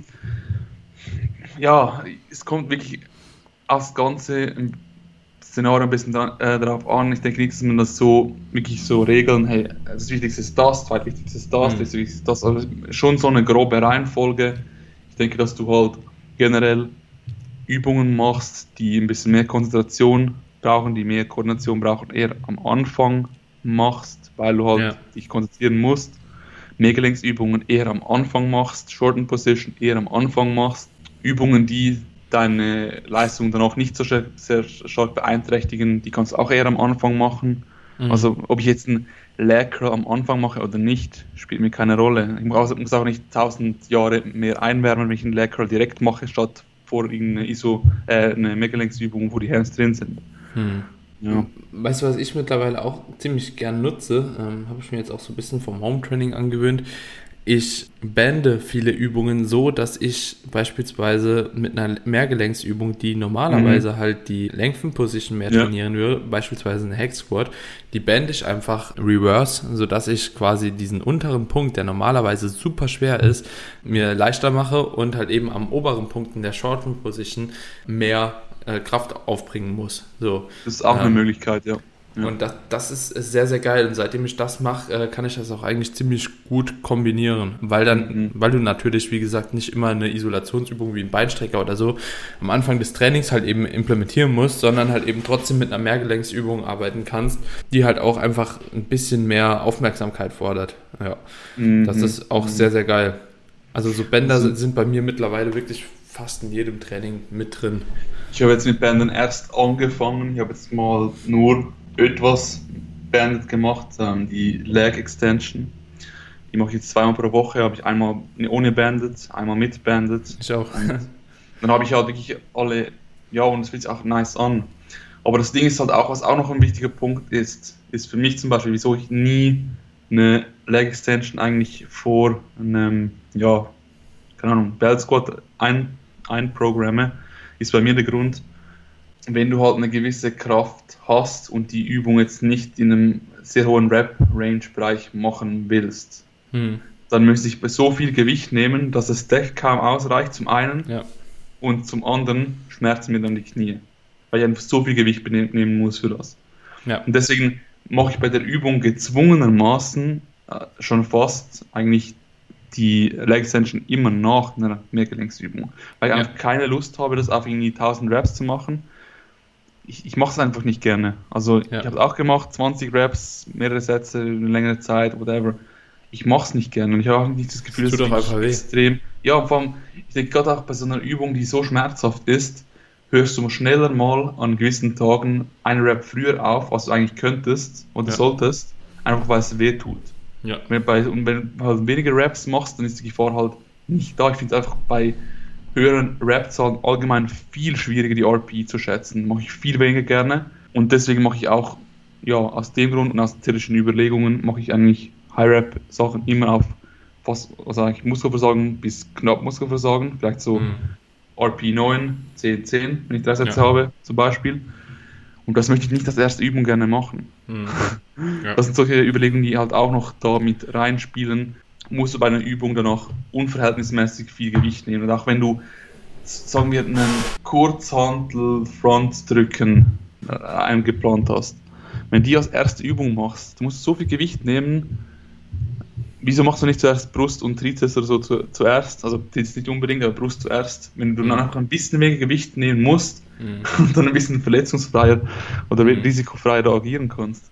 es kommt wirklich aufs ganze Szenario ein bisschen darauf an. Ich denke nicht, dass man das so wirklich so regeln, hey, das Wichtigste ist das, zweitwichtigste ist das, das Wichtigste ist das, also schon so eine grobe Reihenfolge. Ich denke, dass du halt generell Übungen machst, die ein bisschen mehr Konzentration brauchen, die mehr Koordination brauchen, eher am Anfang machst. weil du halt dich konzentrieren musst, Mehrgelenksübungen eher am Anfang machst, Shortened Position eher am Anfang machst, Übungen, die deine Leistung dann auch nicht so sehr stark beeinträchtigen, die kannst du auch eher am Anfang machen. Also ob ich jetzt einen Leg Curl am Anfang mache oder nicht, spielt mir keine Rolle. Ich muss auch nicht 1000 Jahre mehr einwärmen, wenn ich einen Leg Curl direkt mache, statt vor eine Mehrgelenksübung, wo die Hands drin sind. Ja. Weißt du, was ich mittlerweile auch ziemlich gern nutze, habe ich mir jetzt auch so ein bisschen vom Home-Training angewöhnt. Ich bande viele Übungen so, dass ich beispielsweise mit einer Mehrgelenksübung, die normalerweise halt die Lengthen-Position mehr trainieren würde, beispielsweise eine Hack-Squat, die bande ich einfach reverse, sodass ich quasi diesen unteren Punkt, der normalerweise super schwer ist, mir leichter mache und halt eben am oberen Punkt in der Shorten-Position mehr Kraft aufbringen muss. So. Das ist auch eine Möglichkeit, ja. Und das ist sehr, sehr geil. Und seitdem ich das mache, kann ich das auch eigentlich ziemlich gut kombinieren. Weil du natürlich, wie gesagt, nicht immer eine Isolationsübung wie ein Beinstrecker oder so am Anfang des Trainings halt eben implementieren musst, sondern halt eben trotzdem mit einer Mehrgelenksübung arbeiten kannst, die halt auch einfach ein bisschen mehr Aufmerksamkeit fordert. Ja. Das ist auch sehr, sehr geil. Also so Bänder sind bei mir mittlerweile wirklich fast in jedem Training mit drin. Ich habe jetzt mit Bändern erst angefangen. Ich habe jetzt mal nur etwas Banded gemacht, die Leg Extension. Die mache ich jetzt 2-mal pro Woche, habe ich einmal ohne Banded, einmal mit Banded. Ich auch. Und dann habe ich halt wirklich alle, und es fühlt sich auch nice an. Aber das Ding ist halt auch, was auch noch ein wichtiger Punkt ist für mich zum Beispiel, wieso ich nie eine Leg Extension eigentlich vor einem, Belt Squat einprogramme, ist bei mir der Grund, wenn du halt eine gewisse Kraft hast und die Übung jetzt nicht in einem sehr hohen Rep-Range-Bereich machen willst, dann müsste ich so viel Gewicht nehmen, dass das Deck kaum ausreicht zum einen und zum anderen schmerzen mir dann die Knie, weil ich einfach so viel Gewicht nehmen muss für das. Ja. Und deswegen mache ich bei der Übung gezwungenermaßen schon fast eigentlich die Leg Extension immer nach einer Mehrgelenksübung, weil ich einfach keine Lust habe, das auf irgendwie 1000 Reps zu machen. Ich mache es einfach nicht gerne. Also ich habe es auch gemacht, 20 Reps, mehrere Sätze, eine längere Zeit, whatever. Ich mache es nicht gerne und ich habe auch nicht das Gefühl, dass es extrem... Ja, vor allem, ich denke gerade auch bei so einer Übung, die so schmerzhaft ist, hörst du schneller mal an gewissen Tagen einen Rep früher auf, was du eigentlich könntest oder solltest, einfach weil es weh tut. Ja. Wenn du halt weniger Reps machst, dann ist die Gefahr halt nicht da. Ich finde es einfach bei höheren Rep-Zahlen allgemein viel schwieriger, die RPE zu schätzen. Mache ich viel weniger gerne. Und deswegen mache ich auch, aus dem Grund und aus theoretischen Überlegungen, mache ich eigentlich High-Rep-Sachen immer auf eigentlich Muskelversagen bis knapp Muskelversagen. Vielleicht so RPE 9, 10, 10, wenn ich 3 Sätze habe, zum Beispiel. Und das möchte ich nicht als erste Übung gerne machen. Das sind solche Überlegungen, die halt auch noch da mit reinspielen. Musst du bei einer Übung dann auch unverhältnismäßig viel Gewicht nehmen. Und auch wenn du, sagen wir, einen Kurzhantel-Front-Drücken eingeplant hast, wenn die als erste Übung machst, du musst so viel Gewicht nehmen, wieso machst du nicht zuerst Brust und Trizeps oder so zuerst? Also jetzt nicht unbedingt, aber Brust zuerst. Wenn du dann einfach ein bisschen weniger Gewicht nehmen musst und dann ein bisschen verletzungsfreier oder risikofreier agieren kannst.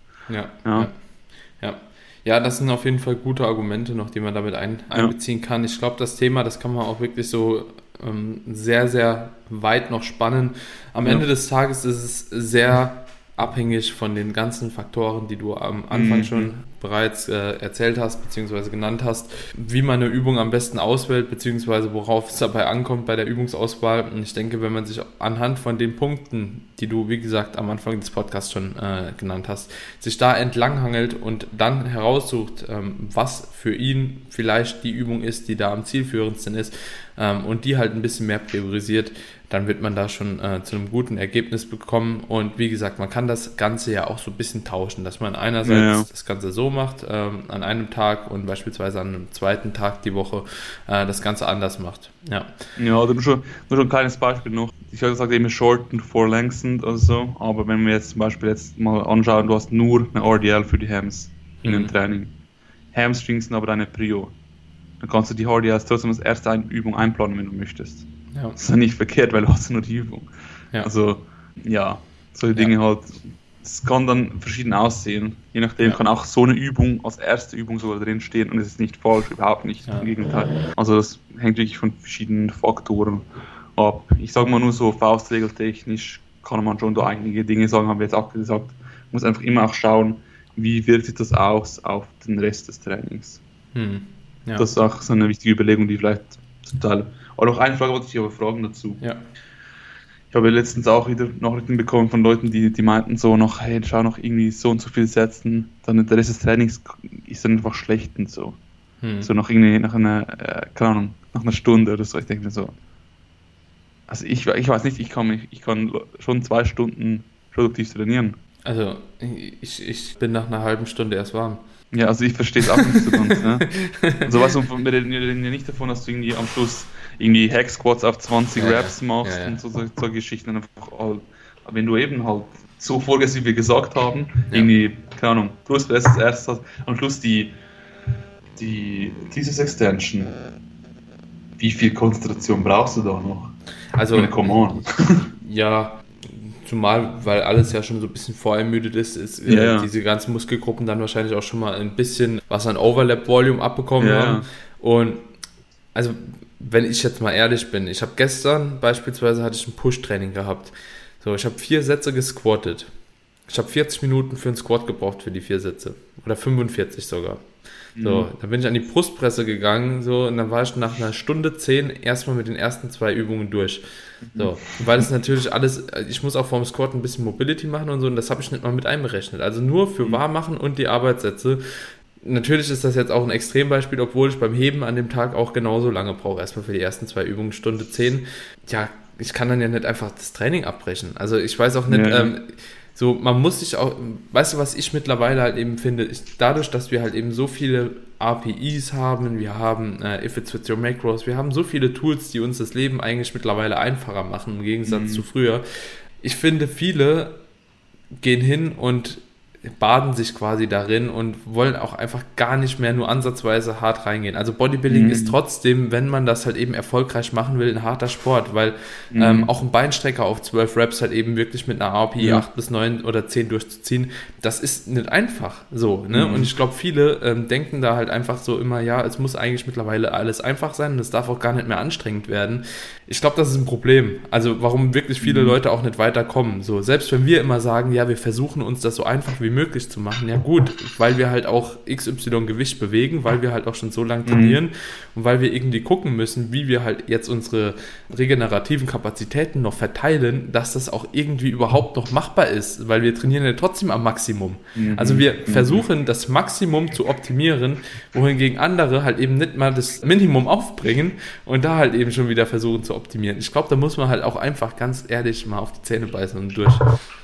Ja, das sind auf jeden Fall gute Argumente noch, die man damit einbeziehen kann. Ich glaube, das Thema, das kann man auch wirklich so sehr, sehr weit noch spannen. Am Ende des Tages ist es sehr abhängig von den ganzen Faktoren, die du am Anfang schon bereits erzählt hast, beziehungsweise genannt hast, wie man eine Übung am besten auswählt, beziehungsweise worauf es dabei ankommt bei der Übungsauswahl. Und ich denke, wenn man sich anhand von den Punkten, die du, wie gesagt, am Anfang des Podcasts schon genannt hast, sich da entlanghangelt und dann heraussucht, was für ihn vielleicht die Übung ist, die da am zielführendsten ist, und die halt ein bisschen mehr priorisiert, dann wird man da schon zu einem guten Ergebnis bekommen. Und wie gesagt, man kann das Ganze ja auch so ein bisschen tauschen, dass man einerseits das Ganze so macht, an einem Tag und beispielsweise an einem zweiten Tag die Woche das Ganze anders macht. Ja, nur schon ein kleines Beispiel noch. Ich habe gesagt, eben shortened for lengthened oder so, aber wenn wir jetzt zum Beispiel jetzt mal anschauen, du hast nur eine RDL für die Hams in dem Training. Hamstrings sind aber deine Prio. Dann kannst du die RDLs trotzdem als erste Übung einplanen, wenn du möchtest. Ja. Das ist ja nicht verkehrt, weil du hast nur die Übung. Ja. Also, solche Dinge halt es kann dann verschieden aussehen. Je nachdem kann auch so eine Übung als erste Übung sogar drin stehen und es ist nicht falsch, überhaupt nicht, im Gegenteil. Also das hängt wirklich von verschiedenen Faktoren ab. Ich sage mal nur so faustregeltechnisch kann man schon da einige Dinge sagen, haben wir jetzt auch gesagt. Man muss einfach immer auch schauen, wie wirkt sich das aus auf den Rest des Trainings. Ja. Das ist auch so eine wichtige Überlegung, die vielleicht zum Teil... Aber noch eine Frage wollte ich aber fragen dazu. Ja. Ich habe letztens auch wieder Nachrichten bekommen von Leuten, die meinten so noch, hey, schau noch irgendwie so und so viel setzen, dann der Rest des Trainings ist dann einfach schlecht und so. So noch irgendwie nach einer, keine Ahnung, nach einer Stunde oder so. Ich denke mir so, also ich weiß nicht, ich kann schon 2 Stunden produktiv trainieren. Also ich bin nach einer halben Stunde erst warm. Ja, also ich verstehe es auch nicht so ganz. Ne? Also wir reden ja nicht davon, dass du irgendwie am Schluss irgendwie Hack-Squats auf 20 Reps machst und so Geschichten. Einfach halt, wenn du eben halt so vorgehst, wie wir gesagt haben, irgendwie, keine Ahnung, Brustpress als erstes, am Schluss die Thesis Extension. Wie viel Konzentration brauchst du da noch? Also, come on. Ja, zumal, weil alles ja schon so ein bisschen vorermüdet ist, diese ganzen Muskelgruppen dann wahrscheinlich auch schon mal ein bisschen was an Overlap-Volume abbekommen haben. Und also, wenn ich jetzt mal ehrlich bin, ich habe gestern beispielsweise hatte ich ein Push-Training gehabt. So, ich habe 4 Sätze gesquattet. Ich habe 40 Minuten für einen Squat gebraucht für die 4 Sätze. Oder 45 sogar. So, dann bin ich an die Brustpresse gegangen, so, und dann war ich nach einer Stunde 10 erstmal mit den ersten 2 Übungen durch. So, weil es natürlich alles, ich muss auch vorm Squat ein bisschen Mobility machen und so, und das habe ich nicht mal mit einberechnet. Also nur für Warmmachen und die Arbeitssätze. Natürlich ist das jetzt auch ein Extrembeispiel, obwohl ich beim Heben an dem Tag auch genauso lange brauche. Erstmal für die ersten 2 Übungen, Stunde 10. Ja, ich kann dann ja nicht einfach das Training abbrechen. Also ich weiß auch nicht, so, man muss sich auch, weißt du, was ich mittlerweile halt eben finde, ist dadurch, dass wir halt eben so viele APIs haben, wir haben If It's With Your Macros, wir haben so viele Tools, die uns das Leben eigentlich mittlerweile einfacher machen, im Gegensatz zu früher. Ich finde, viele gehen hin und baden sich quasi darin und wollen auch einfach gar nicht mehr nur ansatzweise hart reingehen. Also Bodybuilding ist trotzdem, wenn man das halt eben erfolgreich machen will, ein harter Sport, weil auch ein Beinstrecker auf 12 Reps halt eben wirklich mit einer API 8 bis 9 oder 10 durchzuziehen, das ist nicht einfach so, ne? Und ich glaube, viele denken da halt einfach so immer, ja, es muss eigentlich mittlerweile alles einfach sein und es darf auch gar nicht mehr anstrengend werden. Ich glaube, das ist ein Problem. Also warum wirklich viele Leute auch nicht weiterkommen. So, selbst wenn wir immer sagen, ja, wir versuchen uns das so einfach wie möglich zu machen, ja gut, weil wir halt auch XY Gewicht bewegen, weil wir halt auch schon so lange trainieren und weil wir irgendwie gucken müssen, wie wir halt jetzt unsere regenerativen Kapazitäten noch verteilen, dass das auch irgendwie überhaupt noch machbar ist, weil wir trainieren ja trotzdem am Maximum. Also wir versuchen das Maximum zu optimieren, wohingegen andere halt eben nicht mal das Minimum aufbringen und da halt eben schon wieder versuchen zu optimieren. Ich glaube, da muss man halt auch einfach ganz ehrlich mal auf die Zähne beißen und durch.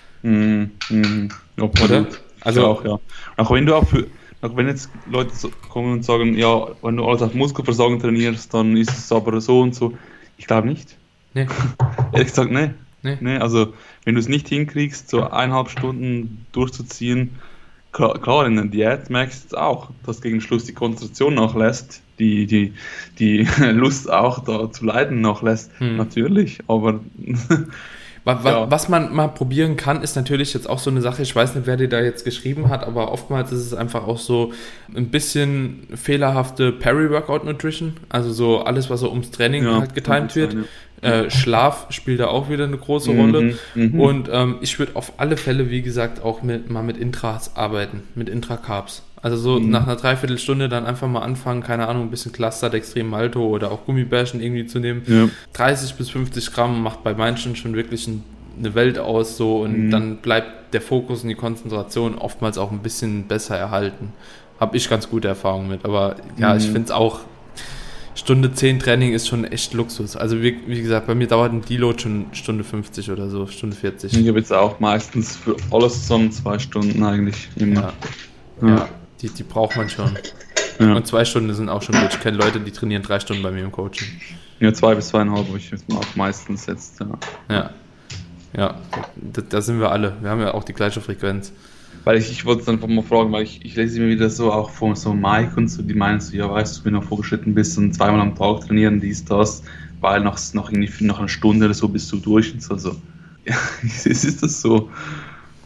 Oder? Also auch, ja. Auch wenn jetzt Leute kommen und sagen, ja, wenn du alles auf Muskelversagen trainierst, dann ist es aber so und so. Ich glaube nicht. Nee. Ehrlich gesagt, nee. Also, wenn du es nicht hinkriegst, so 1,5 Stunden durchzuziehen, klar, in der Diät merkst du es auch, dass gegen Schluss die Konzentration nachlässt, die Lust auch da zu leiden nachlässt. Natürlich, aber... Was man mal probieren kann, ist natürlich jetzt auch so eine Sache, ich weiß nicht, wer dir da jetzt geschrieben hat, aber oftmals ist es einfach auch so ein bisschen fehlerhafte Peri-Workout-Nutrition, also so alles, was so ums Training halt getimt wird. Schlaf spielt da auch wieder eine große Rolle und ich würde auf alle Fälle, wie gesagt, auch mal mit Intras arbeiten, mit Intra-Carbs. Also so nach einer Dreiviertelstunde dann einfach mal anfangen, keine Ahnung, ein bisschen Cluster, Dextrim Malto oder auch Gummibärchen irgendwie zu nehmen. Ja. 30 bis 50 Gramm macht bei manchen schon wirklich eine Welt aus so und dann bleibt der Fokus und die Konzentration oftmals auch ein bisschen besser erhalten. Habe ich ganz gute Erfahrungen mit, aber ja, ich finde es auch, Stunde 10 Training ist schon echt Luxus. Also wie gesagt, bei mir dauert ein Deload schon Stunde 50 oder so, Stunde 40. Ich habe jetzt auch meistens für alles zusammen 2 Stunden eigentlich immer. Ja. Die braucht man schon. Ja. Und 2 Stunden sind auch schon gut. Ich kenne Leute, die trainieren 3 Stunden bei mir im Coaching. Ja, 2 bis 2,5 wo ich auch meistens jetzt. Ja, da sind wir alle. Wir haben ja auch die gleiche Frequenz. Weil ich wollte es einfach mal fragen, weil ich lese immer wieder so auch von so Mike und so, die meinen so, ja weißt du, wenn du vorgeschritten bist und 2-mal am Tag trainieren, das, weil nach einer Stunde oder so bist du durch und so. Ja, ist das so?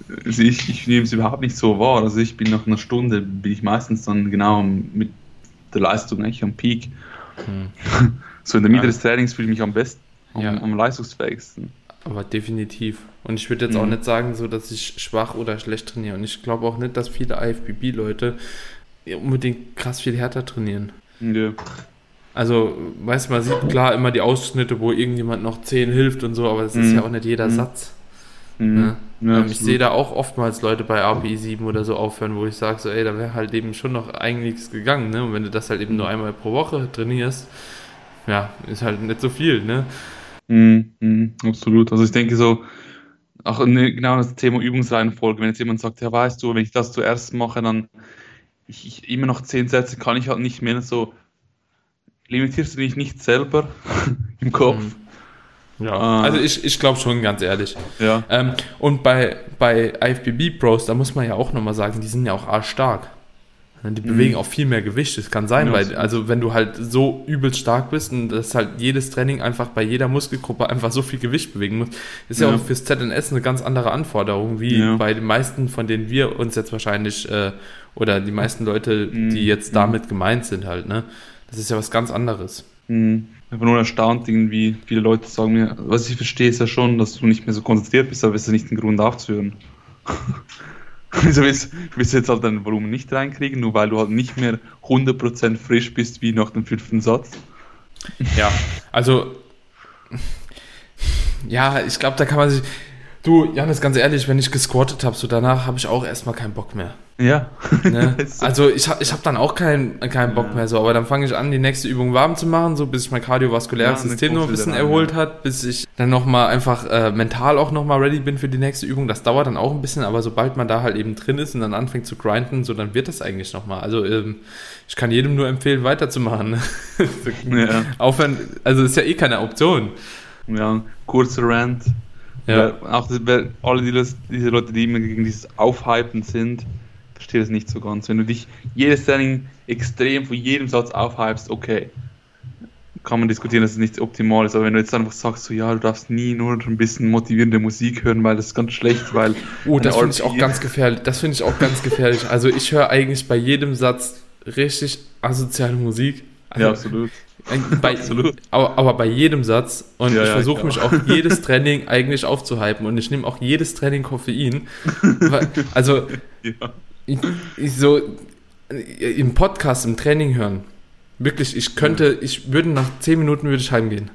Also ich nehme es überhaupt nicht so wahr. Also ich bin nach einer Stunde, bin ich meistens dann genau mit der Leistung eigentlich am Peak. So in der Mitte des Trainings fühle ich mich am besten, am leistungsfähigsten. Aber definitiv. Und ich würde jetzt auch nicht sagen, so, dass ich schwach oder schlecht trainiere. Und ich glaube auch nicht, dass viele IFBB-Leute unbedingt krass viel härter trainieren. Ja. Also, weißt du, man sieht klar immer die Ausschnitte, wo irgendjemand noch 10 hilft und so, aber das ist ja auch nicht jeder Satz. Ne? Ja, ich sehe da auch oftmals Leute bei RPE 7 oder so aufhören, wo ich sage, so, ey, da wäre halt eben schon noch einiges gegangen, ne? Und wenn du das halt eben nur einmal pro Woche trainierst, ja, ist halt nicht so viel, ne? Absolut. Also ich denke so, auch genau das Thema Übungsreihenfolge, wenn jetzt jemand sagt, ja, weißt du, wenn ich das zuerst mache, dann ich immer noch 10 Sätze kann ich halt nicht mehr, so limitierst du dich nicht selber im Kopf. Ja, also ich glaube schon, ganz ehrlich. Ja. Und bei IFBB Pros, da muss man ja auch nochmal sagen, die sind ja auch arschstark. Die bewegen auch viel mehr Gewicht, das kann sein, weil, also wenn du halt so übelst stark bist und dass halt jedes Training einfach bei jeder Muskelgruppe einfach so viel Gewicht bewegen muss, ist ja auch fürs ZNS eine ganz andere Anforderung, wie bei den meisten, von denen wir uns jetzt wahrscheinlich, oder die meisten Leute, die jetzt damit gemeint sind halt, ne? Das ist ja was ganz anderes. Einfach nur erstaunt, irgendwie, viele Leute sagen mir, was ich verstehe, ist ja schon, dass du nicht mehr so konzentriert bist, aber es ist nicht ein Grund aufzuhören. Wieso willst du jetzt halt dein Volumen nicht reinkriegen, nur weil du halt nicht mehr 100% frisch bist wie nach dem 5. Satz? Ja, also, ja, ich glaube, da kann man sich... Du, Janis, ganz ehrlich, wenn ich gesquattet habe, so danach habe ich auch erstmal keinen Bock mehr. Ja. Ne? Also ich hab dann auch keinen Bock mehr so, aber dann fange ich an, die nächste Übung warm zu machen, so bis ich mein kardiovaskuläres System noch ein bisschen erholt hat, bis ich dann nochmal einfach mental auch nochmal ready bin für die nächste Übung. Das dauert dann auch ein bisschen, aber sobald man da halt eben drin ist und dann anfängt zu grinden, so dann wird das eigentlich nochmal. Also ich kann jedem nur empfehlen, weiterzumachen. Aufhören, also ist ja eh keine Option. Ja, kurzer Rant. Ja. Auch alle diese Leute, die immer gegen dieses Aufhypen sind, verstehe das nicht so ganz. Wenn du dich jedes Training extrem von jedem Satz aufhypst, okay, kann man diskutieren, dass es nicht optimal ist. Aber wenn du jetzt einfach sagst, so ja, du darfst nie nur ein bisschen motivierende Musik hören, weil das ist ganz schlecht, weil... das finde ich auch ganz gefährlich. Also ich höre eigentlich bei jedem Satz richtig asoziale Musik. Also, ja, absolut. Absolut. Aber bei jedem Satz, und ich versuche mich auch jedes Training eigentlich aufzuhypen und ich nehme auch jedes Training Koffein, weil, also ich so im Podcast, im Training hören, wirklich, ich würde nach 10 Minuten würde ich heimgehen.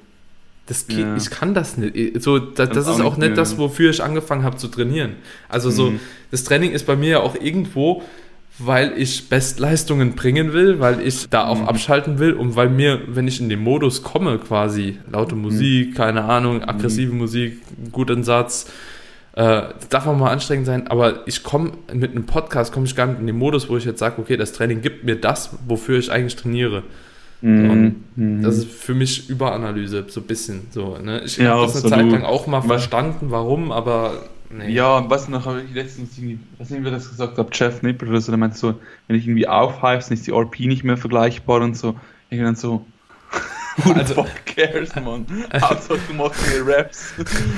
Ich kann das nicht. So, das ist auch nicht das, wofür ich angefangen habe zu trainieren. Also so, das Training ist bei mir ja auch irgendwo, weil ich Bestleistungen bringen will, weil ich da auch abschalten will und weil mir, wenn ich in den Modus komme quasi, laute Musik, keine Ahnung, aggressive Musik, guten Satz, das darf auch mal anstrengend sein, aber ich komme mit einem Podcast, komme ich gar nicht in den Modus, wo ich jetzt sage, okay, das Training gibt mir das, wofür ich eigentlich trainiere. Und das ist für mich Überanalyse, so ein bisschen so. Ne? Ich habe das eine Zeit lang auch mal verstanden, warum, aber... Nee. Ja, was noch habe ich letztens irgendwie, was nicht, wer das gesagt hat, Jeff Nippel oder so, der meinte so, wenn ich irgendwie aufhypst, dann ist die RP nicht mehr vergleichbar und so. Ich dann so, who the fuck cares, man? Hauptsache du machst mir Raps.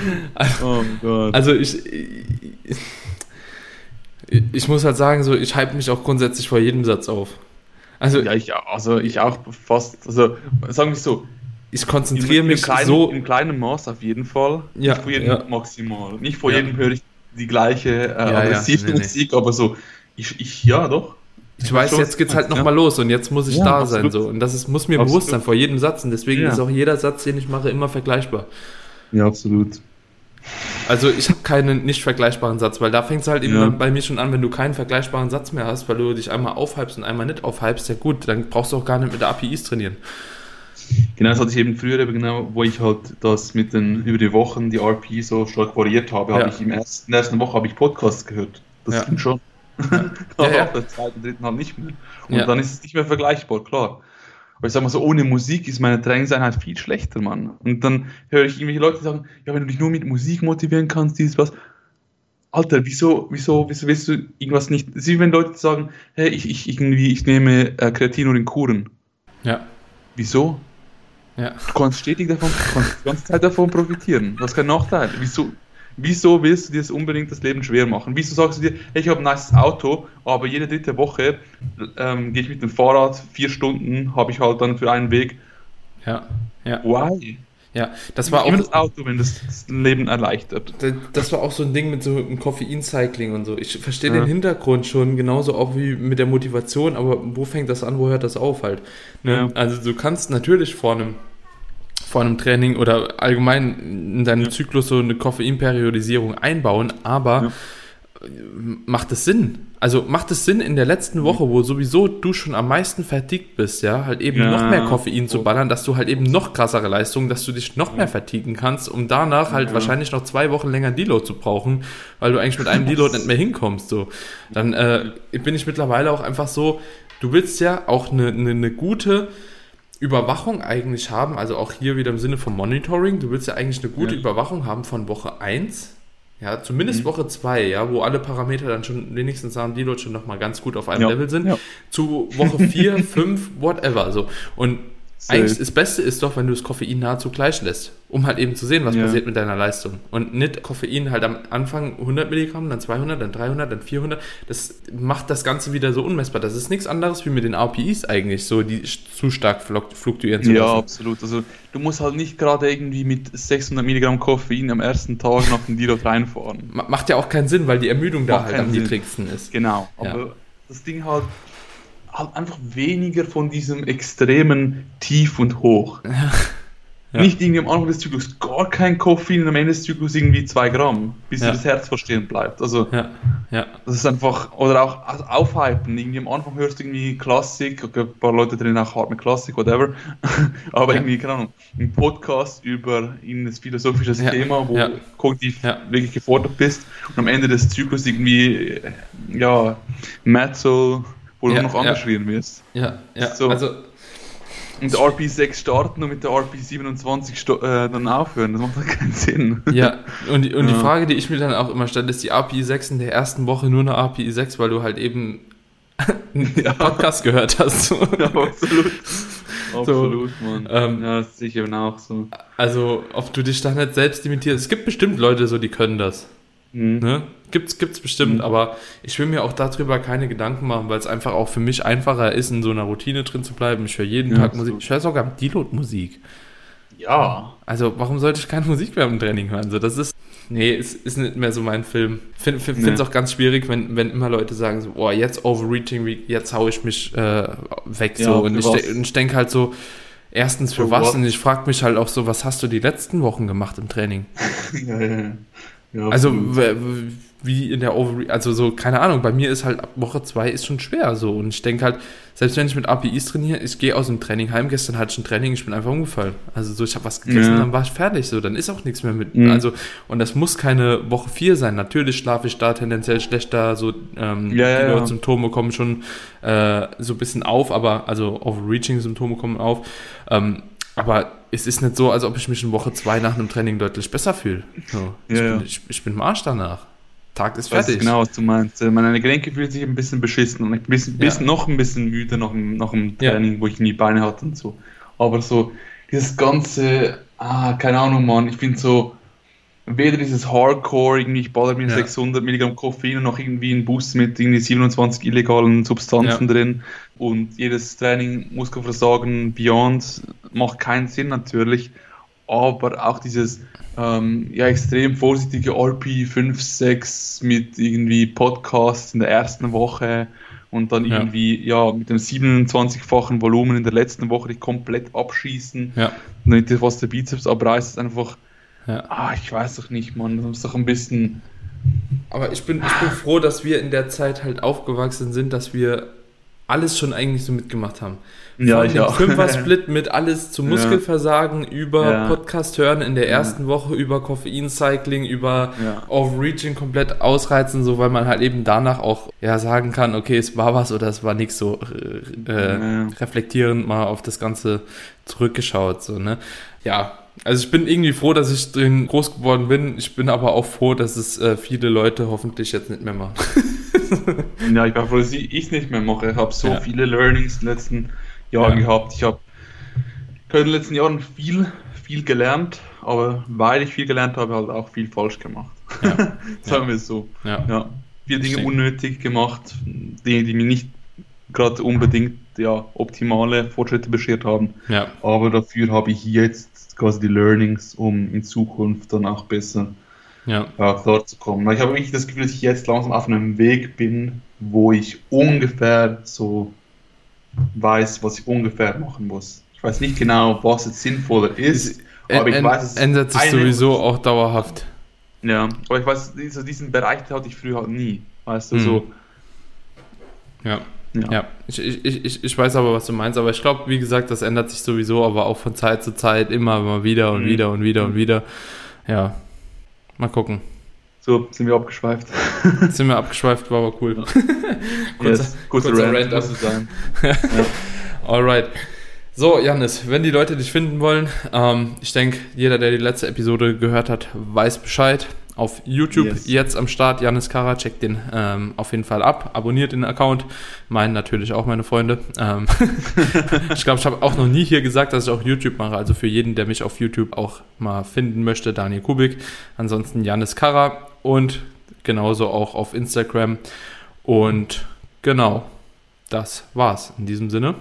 Oh Gott. Also ich muss halt sagen, so, ich hype mich auch grundsätzlich vor jedem Satz auf. Also, ja, ich auch fast, also sagen wir so, ich konzentriere mich im kleinen Maß auf jeden Fall. Ja, nicht vor jedem maximal. Nicht vor jedem höre ich die gleiche aggressive Musik, aber so, doch. Ich weiß, jetzt geht's halt nochmal los und jetzt muss ich da sein. So. Und das muss mir bewusst sein vor jedem Satz. Und deswegen ist auch jeder Satz, den ich mache, immer vergleichbar. Ja, absolut. Also ich habe keinen nicht vergleichbaren Satz, weil da fängt es halt eben dann bei mir schon an, wenn du keinen vergleichbaren Satz mehr hast, weil du dich einmal aufhypst und einmal nicht aufhypst, ja gut, dann brauchst du auch gar nicht mit der APIs trainieren. Genau, das hatte ich eben früher, wo ich halt das über die Wochen die RP so stark variiert habe, habe ich in der ersten Woche habe ich Podcasts gehört. Das ging schon. Aber auf der zweiten, dritten halt nicht mehr. Und dann ist es nicht mehr vergleichbar, klar. Aber ich sag mal so, ohne Musik ist meine Trainingseinheit viel schlechter, Mann. Und dann höre ich irgendwelche Leute sagen, ja, wenn du dich nur mit Musik motivieren kannst, dieses was. Alter, wieso willst du irgendwas nicht? Es ist wie wenn Leute sagen, hey, ich nehme Kreatin nur in Kuren. Ja. Wieso? Ja. Du kannst stetig davon, die ganze Zeit davon profitieren. Du hast keinen Nachteil. Wieso Wieso willst du dir das unbedingt das Leben schwer machen? Wieso sagst du dir, hey, ich habe ein nices Auto, aber jede dritte Woche gehe ich mit dem Fahrrad 4 Stunden, habe ich halt dann für einen Weg. Ja, ja. Why? Ja, das war auch das Auto, wenn das Leben erleichtert. Das war auch so ein Ding mit so einem Koffeincycling und so. Ich verstehe den Hintergrund schon, genauso auch wie mit der Motivation, aber wo fängt das an, wo hört das auf halt? Ne? Ja. Also du kannst natürlich vor einem Training oder allgemein in deinem Zyklus so eine Koffeinperiodisierung einbauen, aber macht es Sinn? Also macht es Sinn in der letzten Woche, wo sowieso du schon am meisten fatigued bist, ja, halt eben noch mehr Koffein zu ballern, dass du halt eben noch krassere Leistungen, dass du dich noch mehr fatiguen kannst, um danach halt wahrscheinlich noch 2 Wochen länger Deload zu brauchen, weil du eigentlich mit einem Deload nicht mehr hinkommst, so. Dann bin ich mittlerweile auch einfach so, du willst ja auch eine gute Überwachung eigentlich haben, also auch hier wieder im Sinne von Monitoring, du willst ja eigentlich eine gute Überwachung haben von Woche 1, ja, zumindest Woche 2, ja, wo alle Parameter dann schon wenigstens am Deload schon nochmal ganz gut auf einem Level sind, zu Woche 4, 5, whatever, so. Und eigentlich das Beste ist doch, wenn du das Koffein nahezu gleich lässt, um halt eben zu sehen, was passiert mit deiner Leistung. Und nicht Koffein halt am Anfang 100 Milligramm, dann 200, dann 300, dann 400. Das macht das Ganze wieder so unmessbar. Das ist nichts anderes wie mit den RPEs eigentlich, so die zu stark fluktuieren zu lassen. Ja, absolut. Also du musst halt nicht gerade irgendwie mit 600 Milligramm Koffein am ersten Tag nach dem Deload reinfahren. Macht ja auch keinen Sinn, weil die Ermüdung da halt am niedrigsten ist. Genau, aber das Ding halt einfach weniger von diesem extremen Tief und Hoch. Ja. Nicht irgendwie am Anfang des Zyklus gar kein Koffein und am Ende des Zyklus irgendwie 2 Gramm, bis das Herz verstehen bleibt. Also das ist einfach, oder auch aufhypen, irgendwie am Anfang hörst du irgendwie Klassik, okay, ein paar Leute drin auch hart mit Klassik, whatever, aber irgendwie, keine Ahnung, ein Podcast über ein philosophisches Thema, wo kognitiv wirklich gefordert bist und am Ende des Zyklus irgendwie, Metal, wo du noch angeschrien wirst. So. Also, und der RP6 starten und mit der RP27 dann aufhören, das macht halt keinen Sinn. Ja, und die Frage, die ich mir dann auch immer stelle, ist die RP6 in der ersten Woche nur eine RP6, weil du halt eben einen Podcast gehört hast. Ja, absolut. Absolut, Mann. Ja, das sehe ich eben auch so. Also, ob du dich da nicht selbst limitierst. Es gibt bestimmt Leute so, die können das. Ne? Gibt's bestimmt, aber ich will mir auch darüber keine Gedanken machen, weil es einfach auch für mich einfacher ist, in so einer Routine drin zu bleiben. Ich höre jeden Tag Musik. Ich höre sogar Deload-Musik. Ja. Also warum sollte ich keine Musik mehr im Training hören? So, das ist ist nicht mehr so mein Film. Finde es auch ganz schwierig, wenn immer Leute sagen so, oh, jetzt Overreaching, jetzt hau ich mich weg. Ja, so. Und ich denke halt so, erstens für was? Und ich frage mich halt auch so, was hast du die letzten Wochen gemacht im Training? Ja, also wie in der also so, keine Ahnung, bei mir ist halt ab Woche 2 ist schon schwer so und ich denke halt, selbst wenn ich mit APIs trainiere, ich gehe aus dem Training heim, gestern hatte ich ein Training, ich bin einfach umgefallen, also so, ich habe was gegessen, dann war ich fertig, so, dann ist auch nichts mehr mit, also, und das muss keine Woche 4 sein, natürlich schlafe ich da tendenziell schlechter, so, die Symptome kommen schon so ein bisschen auf, aber, also Overreaching-Symptome kommen auf, aber es ist nicht so, als ob ich mich in Woche 2 nach einem Training deutlich besser fühle. So, ich bin im Arsch danach. Tag ist fertig. Ich weiß genau, was du meinst. Meine Gelenke fühlen sich ein bisschen beschissen und ich bin noch ein bisschen müde nach dem Training, wo ich nie Beine hatte und so. Aber so dieses ganze, keine Ahnung, Mann, ich bin so, weder dieses Hardcore, irgendwie ich baller mir 600 Milligramm Koffein und noch irgendwie einen Bus mit irgendwie 27 illegalen Substanzen drin und jedes Training, Muskelversagen, Beyond, macht keinen Sinn natürlich, aber auch dieses extrem vorsichtige RP 5, 6 mit irgendwie Podcasts in der ersten Woche und dann irgendwie mit dem 27-fachen Volumen in der letzten Woche dich komplett abschießen, damit dir was der Bizeps abreißt, ist einfach ich weiß doch nicht, Mann, das ist doch ein bisschen... Aber ich bin froh, dass wir in der Zeit halt aufgewachsen sind, dass wir alles schon eigentlich so mitgemacht haben. Ja, ich auch. 5er-Split mit alles zum Muskelversagen, über Podcast hören in der ersten Woche, über Koffeincycling, über Overreaching komplett ausreizen, so weil man halt eben danach auch sagen kann, okay, es war was oder es war nichts, so reflektierend mal auf das Ganze zurückgeschaut, so, ne? Ja, also ich bin irgendwie froh, dass ich drin groß geworden bin. Ich bin aber auch froh, dass es viele Leute hoffentlich jetzt nicht mehr machen. Ja, ich war froh, dass ich es nicht mehr mache. Ich habe so viele Learnings in den letzten Jahren gehabt. Ich habe in den letzten Jahren viel gelernt aber weil ich viel gelernt habe, halt auch viel falsch gemacht. Ja. Sagen wir es so. Ja. Ja. Viele Dinge unnötig gemacht, Dinge, die mir nicht gerade unbedingt optimale Fortschritte beschert haben. Ja. Aber dafür habe ich jetzt quasi die Learnings, um in Zukunft dann auch besser klar zu kommen. Weil ich habe wirklich das Gefühl, dass ich jetzt langsam auf einem Weg bin, wo ich ungefähr so weiß, was ich ungefähr machen muss. Ich weiß nicht genau, was jetzt sinnvoller ist, aber ich weiß, es ändert sich sowieso auch dauerhaft. Ja, aber ich weiß, diesen Bereich hatte ich früher halt nie. Weißt du, so. Ja. Ich weiß aber, was du meinst, aber ich glaube, wie gesagt, das ändert sich sowieso, aber auch von Zeit zu Zeit immer mal wieder und wieder und wieder und wieder. Ja, mal gucken. So, sind wir abgeschweift. War aber cool. kurzer Rant muss es sein. Alright. So, Jannis, wenn die Leute dich finden wollen, ich denke, jeder, der die letzte Episode gehört hat, weiß Bescheid. Auf YouTube jetzt am Start, Jannis Karra, checkt den auf jeden Fall ab, abonniert den Account, meinen natürlich auch meine Freunde. Ich glaube, ich habe auch noch nie hier gesagt, dass ich auch YouTube mache, also für jeden, der mich auf YouTube auch mal finden möchte, Daniel Kubik, ansonsten Jannis Karra und genauso auch auf Instagram und genau, das war's in diesem Sinne.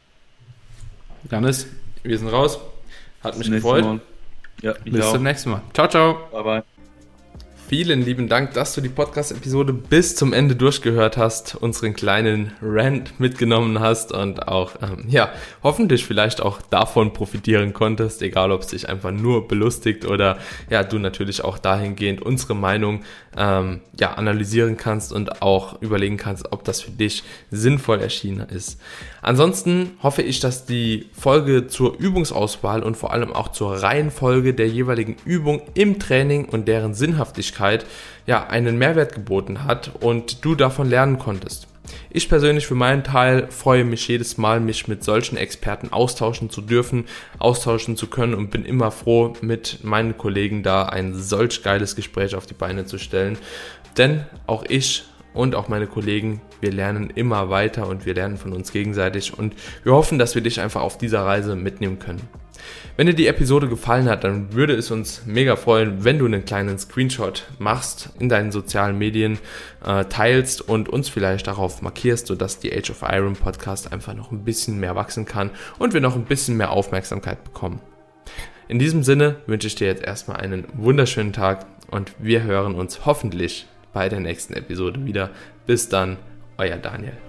Jannis, wir sind raus, hat mich gefreut. Ja, bis zum nächsten Mal. Ciao, ciao. Bye, bye. Vielen lieben Dank, dass du die Podcast-Episode bis zum Ende durchgehört hast, unseren kleinen Rant mitgenommen hast und auch, hoffentlich vielleicht auch davon profitieren konntest, egal ob es dich einfach nur belustigt oder du natürlich auch dahingehend unsere Meinung analysieren kannst und auch überlegen kannst, ob das für dich sinnvoll erschienen ist. Ansonsten hoffe ich, dass die Folge zur Übungsauswahl und vor allem auch zur Reihenfolge der jeweiligen Übung im Training und deren Sinnhaftigkeit einen Mehrwert geboten hat und du davon lernen konntest. Ich persönlich für meinen Teil freue mich jedes Mal, mich mit solchen Experten austauschen zu dürfen, austauschen zu können und bin immer froh, mit meinen Kollegen da ein solch geiles Gespräch auf die Beine zu stellen. Denn auch ich und auch meine Kollegen, wir lernen immer weiter und wir lernen von uns gegenseitig und wir hoffen, dass wir dich einfach auf dieser Reise mitnehmen können. Wenn dir die Episode gefallen hat, dann würde es uns mega freuen, wenn du einen kleinen Screenshot machst, in deinen sozialen Medien teilst und uns vielleicht darauf markierst, sodass die Age of Iron Podcast einfach noch ein bisschen mehr wachsen kann und wir noch ein bisschen mehr Aufmerksamkeit bekommen. In diesem Sinne wünsche ich dir jetzt erstmal einen wunderschönen Tag und wir hören uns hoffentlich bei der nächsten Episode wieder. Bis dann, euer Daniel.